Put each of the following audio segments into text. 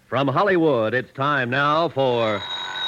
From Hollywood, it's time now for...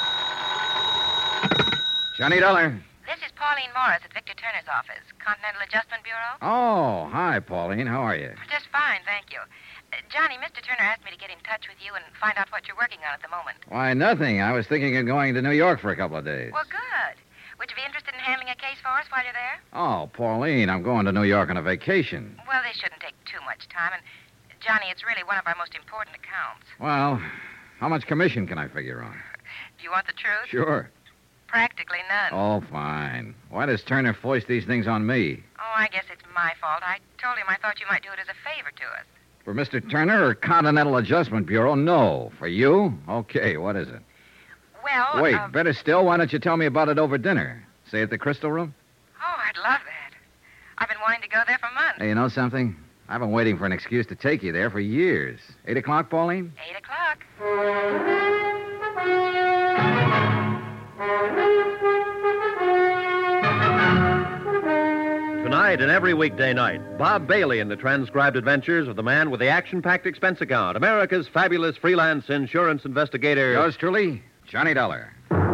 Johnny Dollar. This is Pauline Morris at Victor Turner's office, Continental Adjustment Bureau. Oh, hi, Pauline. How are you? Just fine, thank you. Johnny, Mr. Turner asked me to get in touch with you and find out what you're working on at the moment. Why, nothing. I was thinking of going to New York for a couple of days. Well, good. Would you be interested in handling a case for us while you're there? Oh, Pauline, I'm going to New York on a vacation. Well, this shouldn't take too much time, and, Johnny, it's really one of our most important accounts. Well, how much commission can I figure on? Do you want the truth? Sure. Practically none. Oh, fine. Why does Turner foist these things on me? Oh, I guess it's my fault. I told him I thought you might do it as a favor to us. For Mr. Turner or Continental Adjustment Bureau? No. For you? Okay, what is it? Well, Wait, better still, why don't you tell me about it over dinner? Say at the Crystal Room? Oh, I'd love that. I've been wanting to go there for months. Hey, you know something? I've been waiting for an excuse to take you there for years. 8 o'clock, Pauline? 8 o'clock. Tonight and every weekday night, Bob Bailey in the transcribed adventures of the man with the action-packed expense account, America's fabulous freelance insurance investigator. Yours truly, Johnny Dollar.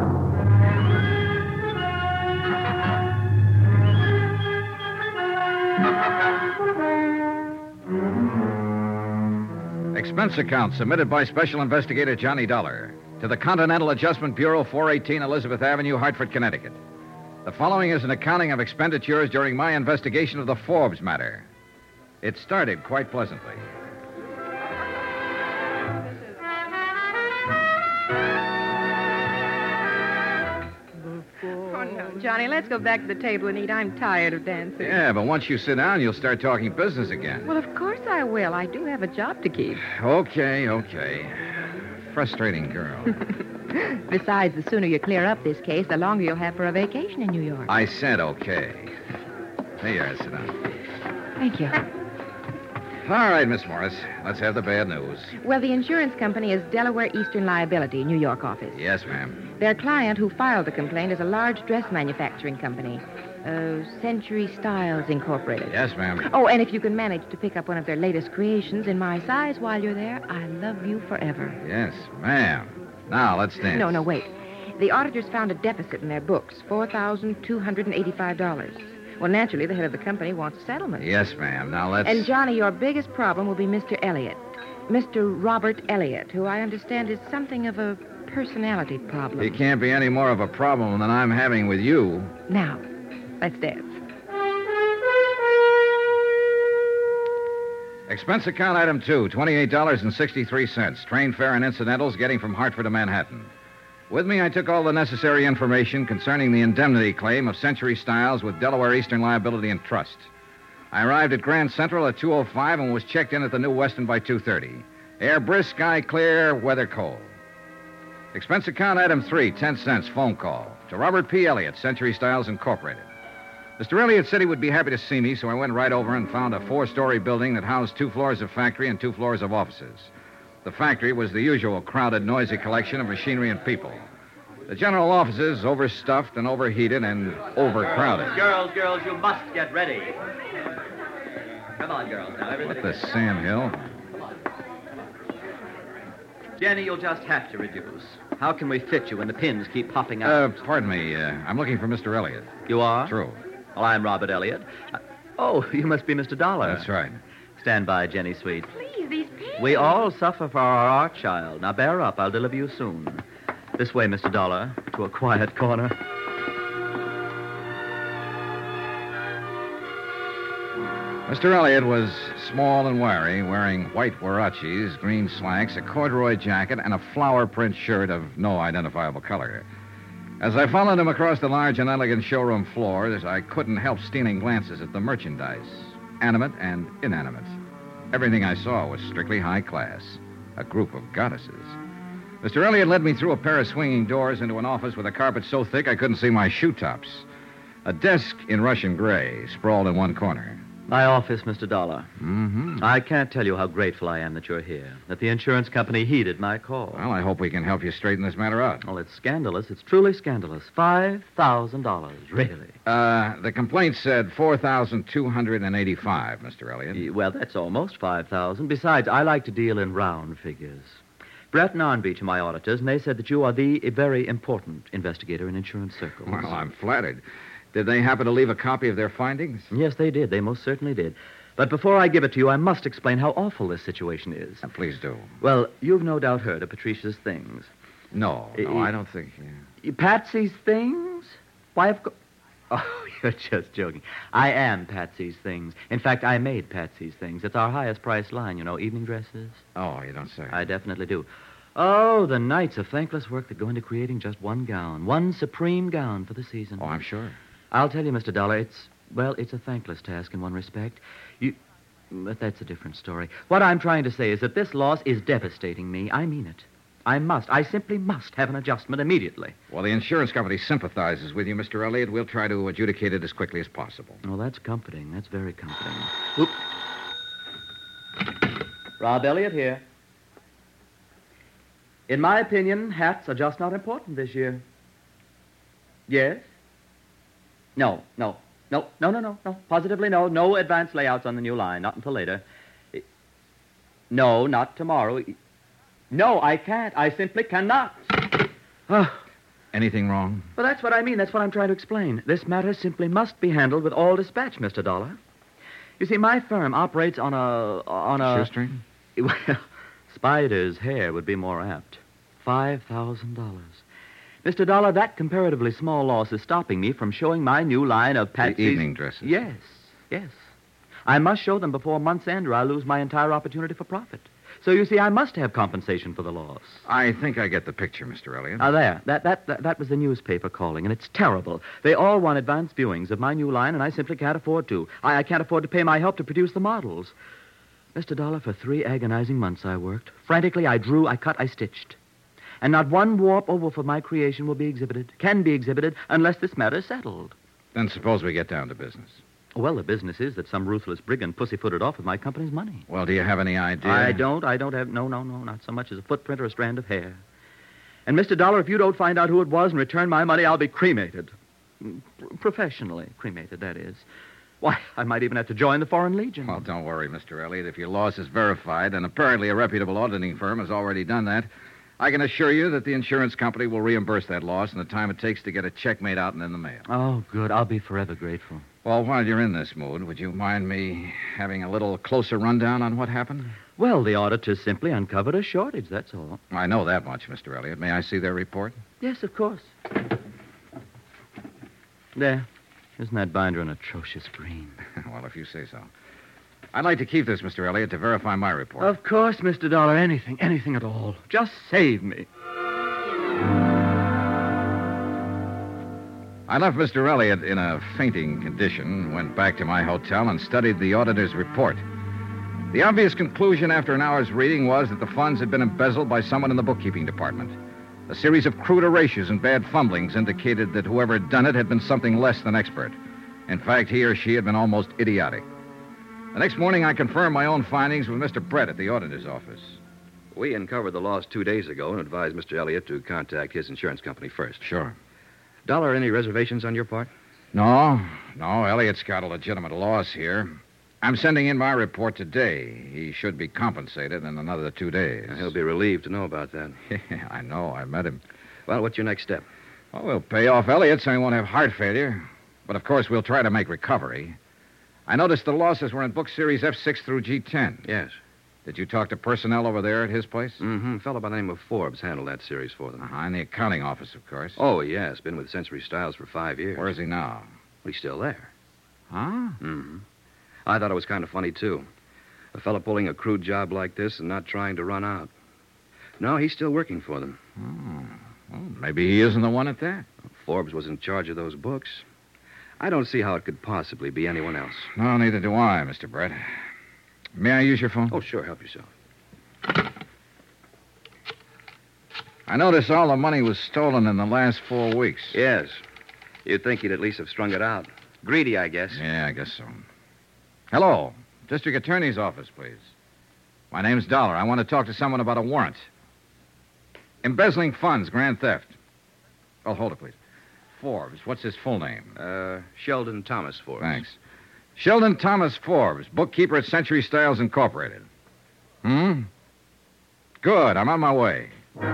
Expense account submitted by Special Investigator Johnny Dollar to the Continental Adjustment Bureau, 418 Elizabeth Avenue, Hartford, Connecticut. The following is an accounting of expenditures during my investigation of the Forbes matter. It started quite pleasantly. Oh, no, Johnny, let's go back to the table and eat. I'm tired of dancing. Yeah, but once you sit down, you'll start talking business again. Well, of course I will. I do have a job to keep. Okay. Frustrating girl. Besides, the sooner you clear up this case, the longer you'll have for a vacation in New York. I said okay. There you are, sit down. Thank you. All right, Miss Morris, let's have the bad news. Well, the insurance company is Delaware Eastern Liability, New York office. Yes, ma'am. Their client who filed the complaint is a large dress manufacturing company, Century Styles Incorporated. Yes, ma'am. Oh, and if you can manage to pick up one of their latest creations in my size while you're there, I love you forever. Yes, ma'am. Now, let's dance. No, wait. The auditors found a deficit in their books, $4,285. Well, naturally, the head of the company wants a settlement. Yes, ma'am. Now, let's... And, Johnny, your biggest problem will be Mr. Elliott. Mr. Robert Elliott, who I understand is something of a personality problem. He can't be any more of a problem than I'm having with you. Now, let's dance. Expense account item 2, $28.63. Train fare and incidentals getting from Hartford to Manhattan. With me, I took all the necessary information concerning the indemnity claim of Century Styles with Delaware Eastern Liability and Trust. I arrived at Grand Central at 2:05 and was checked in at the New Weston by 2:30. Air brisk, sky clear, weather cold. Expense account item 3, 10 cents, phone call to Robert P. Elliott, Century Styles Incorporated. Mr. Elliott said he would be happy to see me, so I went right over and found a 4-story building that housed 2 floors of factory and 2 floors of offices. The factory was the usual crowded, noisy collection of machinery and people. The general offices overstuffed and overheated and overcrowded. Girls, you must get ready. Come on, girls. Now, everybody. What the Sam Hill? Jenny, you'll just have to reduce. How can we fit you when the pins keep popping out? Pardon me. I'm looking for Mr. Elliott. You are? True. Well, I'm Robert Elliott. Oh, you must be Mr. Dollar. That's right. Stand by, Jenny, sweet. Please, these pins. We all suffer for our art child. Now, bear up. I'll deliver you soon. This way, Mr. Dollar, to a quiet corner. Mr. Elliott was small and wiry, wearing white huaraches, green slacks, a corduroy jacket, and a flower print shirt of no identifiable color. As I followed him across the large and elegant showroom floors, I couldn't help stealing glances at the merchandise, animate and inanimate. Everything I saw was strictly high class, a group of goddesses. Mr. Elliott led me through a pair of swinging doors into an office with a carpet so thick I couldn't see my shoe tops. A desk in Russian gray sprawled in one corner. My office, Mr. Dollar. Mm-hmm. I can't tell you how grateful I am that you're here, that the insurance company heeded my call. Well, I hope we can help you straighten this matter out. Well, it's scandalous. It's truly scandalous. $5,000, really. The complaint said $4,285, Mr. Elliott. Well, that's almost $5,000. Besides, I like to deal in round figures. Brett and Arnbeach are my auditors, and they said that you are the very important investigator in insurance circles. Well, I'm flattered. Did they happen to leave a copy of their findings? Yes, they did. They most certainly did. But before I give it to you, I must explain how awful this situation is. Please do. Well, you've no doubt heard of Patricia's things. No, I don't think... Patsy's things? Why, of course... Oh, you're just joking. I am Patsy's things. In fact, I made Patsy's things. It's our highest priced line, you know, evening dresses. Oh, you don't say. I definitely do. Oh, the nights of thankless work that go into creating just one gown, one supreme gown for the season. Oh, I'm sure. I'll tell you, Mr. Dollar, it's a thankless task in one respect. But that's a different story. What I'm trying to say is that this loss is devastating me. I mean it. I simply must have an adjustment immediately. Well, the insurance company sympathizes with you, Mr. Elliott. We'll try to adjudicate it as quickly as possible. Well, that's comforting. That's very comforting. Oop. Rob Elliott here. In my opinion, hats are just not important this year. Yes? No. Positively no. No advance layouts on the new line. Not until later. No, not tomorrow. No, I can't. I simply cannot. Anything wrong? Well, that's what I mean. That's what I'm trying to explain. This matter simply must be handled with all dispatch, Mr. Dollar. You see, my firm operates on a... Shoestring? Well, Spider's hair would be more apt. $5,000. Mr. Dollar, that comparatively small loss is stopping me from showing my new line of Patsy's... The evening dresses? Yes. I must show them before month's end, or I'll lose my entire opportunity for profit. So, you see, I must have compensation for the loss. I think I get the picture, Mr. Elliott. There. That was the newspaper calling, and it's terrible. They all want advance viewings of my new line, and I simply can't afford to. I can't afford to pay my help to produce the models. Mr. Dollar, for 3 agonizing months I worked. Frantically, I drew, I cut, I stitched. And not one warp or woof of my creation can be exhibited, unless this matter is settled. Then suppose we get down to business. Well, the business is that some ruthless brigand pussyfooted off with my company's money. Well, do you have any idea? I don't have... No, not so much as a footprint or a strand of hair. And, Mr. Dollar, if you don't find out who it was and return my money, I'll be cremated. Professionally cremated, that is. Why, I might even have to join the Foreign Legion. Well, don't worry, Mr. Elliott. If your loss is verified, and apparently a reputable auditing firm has already done that, I can assure you that the insurance company will reimburse that loss in the time it takes to get a check made out and in the mail. Oh, good. I'll be forever grateful. Well, while you're in this mood, would you mind me having a little closer rundown on what happened? Well, the auditors simply uncovered a shortage, that's all. I know that much, Mr. Elliott. May I see their report? Yes, of course. There. Isn't that binder an atrocious green? Well, if you say so. I'd like to keep this, Mr. Elliott, to verify my report. Of course, Mr. Dollar. Anything at all. Just save me. I left Mr. Elliott in a fainting condition, went back to my hotel, and studied the auditor's report. The obvious conclusion after an hour's reading was that the funds had been embezzled by someone in the bookkeeping department. A series of crude erasures and bad fumblings indicated that whoever had done it had been something less than expert. In fact, he or she had been almost idiotic. The next morning, I confirmed my own findings with Mr. Brett at the auditor's office. We uncovered the loss 2 days ago and advised Mr. Elliott to contact his insurance company first. Sure. Dollar, any reservations on your part? No. Elliott's got a legitimate loss here. I'm sending in my report today. He should be compensated in another 2 days. He'll be relieved to know about that. I know. I met him. Well, what's your next step? Well, we'll pay off Elliott so he won't have heart failure. But, of course, we'll try to make recovery. I noticed the losses were in book series F6 through G10. Yes. Did you talk to personnel over there at his place? Mm-hmm. A fellow by the name of Forbes handled that series for them. In the accounting office, of course. Oh, yes. Been with Century Styles for 5 years. Where is he now? Well, he's still there. Huh? Mm-hmm. I thought it was kind of funny, too. A fellow pulling a crude job like this and not trying to run out. No, he's still working for them. Well, maybe he isn't the one at that. Forbes was in charge of those books. I don't see how it could possibly be anyone else. No, neither do I, Mr. Brett. May I use your phone? Oh, sure. Help yourself. I noticed all the money was stolen in the last 4 weeks. Yes. You'd think he'd at least have strung it out. Greedy, I guess. Yeah, I guess so. Hello. District Attorney's office, please. My name's Dollar. I want to talk to someone about a warrant. Embezzling funds, grand theft. Oh, hold it, please. Forbes. What's his full name? Sheldon Thomas Forbes. Thanks. Sheldon Thomas Forbes, bookkeeper at Century Styles Incorporated. Good. I'm on my way.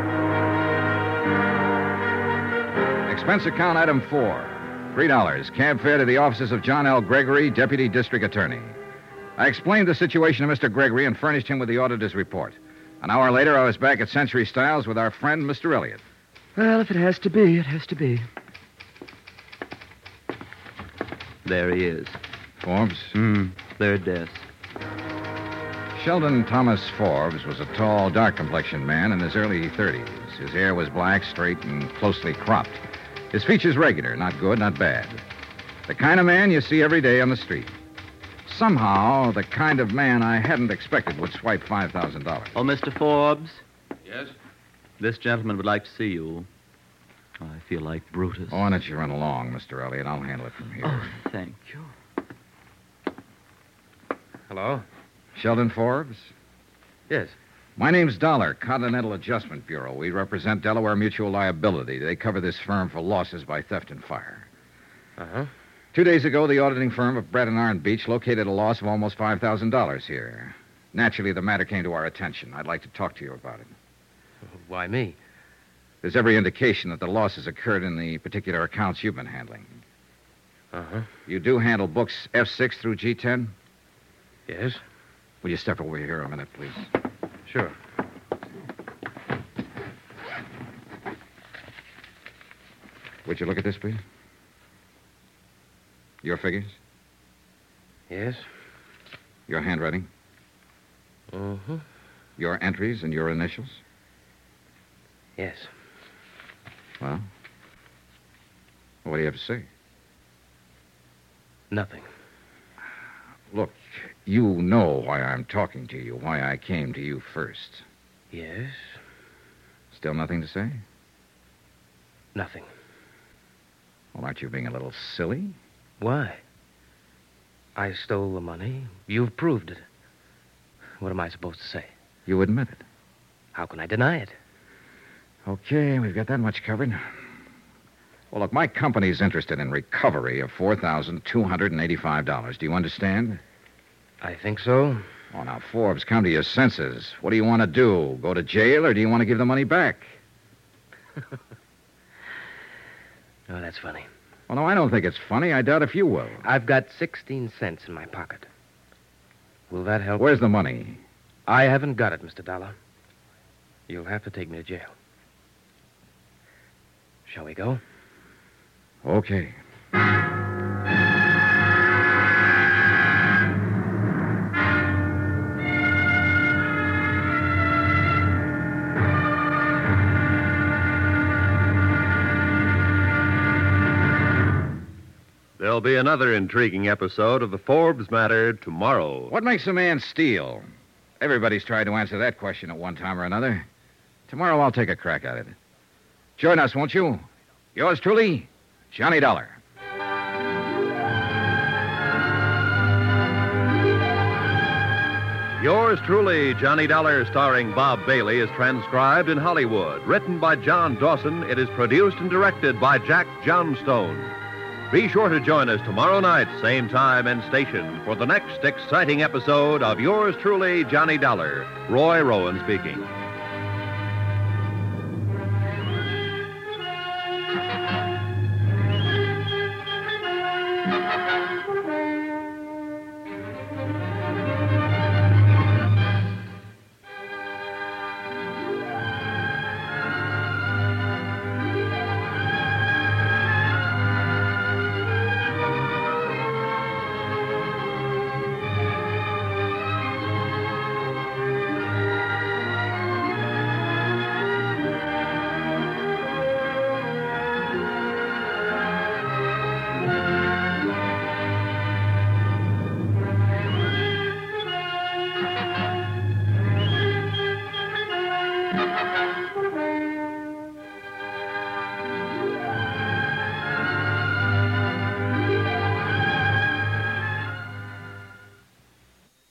Expense account item 4. $3. Cab fare to the offices of John L. Gregory, Deputy District Attorney. I explained the situation to Mr. Gregory and furnished him with the auditor's report. An hour later, I was back at Century Styles with our friend, Mr. Elliott. Well, if it has to be, it has to be. There he is. Forbes? Third desk. Sheldon Thomas Forbes was a tall, dark-complexioned man in his early 30s. His hair was black, straight, and closely cropped. His features regular, not good, not bad. The kind of man you see every day on the street. Somehow, the kind of man I hadn't expected would swipe $5,000. Oh, Mr. Forbes, Yes? this gentleman would like to see you. I feel like Brutus. Oh, why don't you run along, Mr. Elliott? I'll handle it from here. Oh, thank you. Hello? Sheldon Forbes? Yes. My name's Dollar, Continental Adjustment Bureau. We represent Delaware Mutual Liability. They cover this firm for losses by theft and fire. Uh-huh. 2 days ago, the auditing firm of Brett and Arn Beach located a loss of almost $5,000 here. Naturally, the matter came to our attention. I'd like to talk to you about it. Why me? There's every indication that the losses occurred in the particular accounts you've been handling. Uh-huh. You do handle books F6 through G10? Yes? Will you step over here a minute, please? Sure. Would you look at this, please? Your figures? Yes? Your handwriting? Uh-huh. Your entries and your initials? Yes. Well, what do you have to say? Nothing. Look, you know why I'm talking to you, why I came to you first. Yes? Still nothing to say? Nothing. Well, aren't you being a little silly? Why? I stole the money. You've proved it. What am I supposed to say? You admit it. How can I deny it? Okay, we've got that much covered. Well, look, my company's interested in recovery of $4,285. Do you understand? I think so. Oh, now, Forbes, come to your senses. What do you want to do? Go to jail, or do you want to give the money back? Oh, that's funny. Well, no, I don't think it's funny. I doubt if you will. I've got 16 cents in my pocket. Will that help? Where's the money? I haven't got it, Mr. Dollar. You'll have to take me to jail. Shall we go? Okay. There'll be another intriguing episode of the Forbes matter tomorrow. What makes a man steal? Everybody's tried to answer that question at one time or another. Tomorrow I'll take a crack at it. Join us, won't you? Yours truly, Johnny Dollar. Yours truly, Johnny Dollar, starring Bob Bailey, is transcribed in Hollywood. Written by John Dawson, it is produced and directed by Jack Johnstone. Be sure to join us tomorrow night, same time and station, for the next exciting episode of Yours truly, Johnny Dollar. Roy Rowan speaking.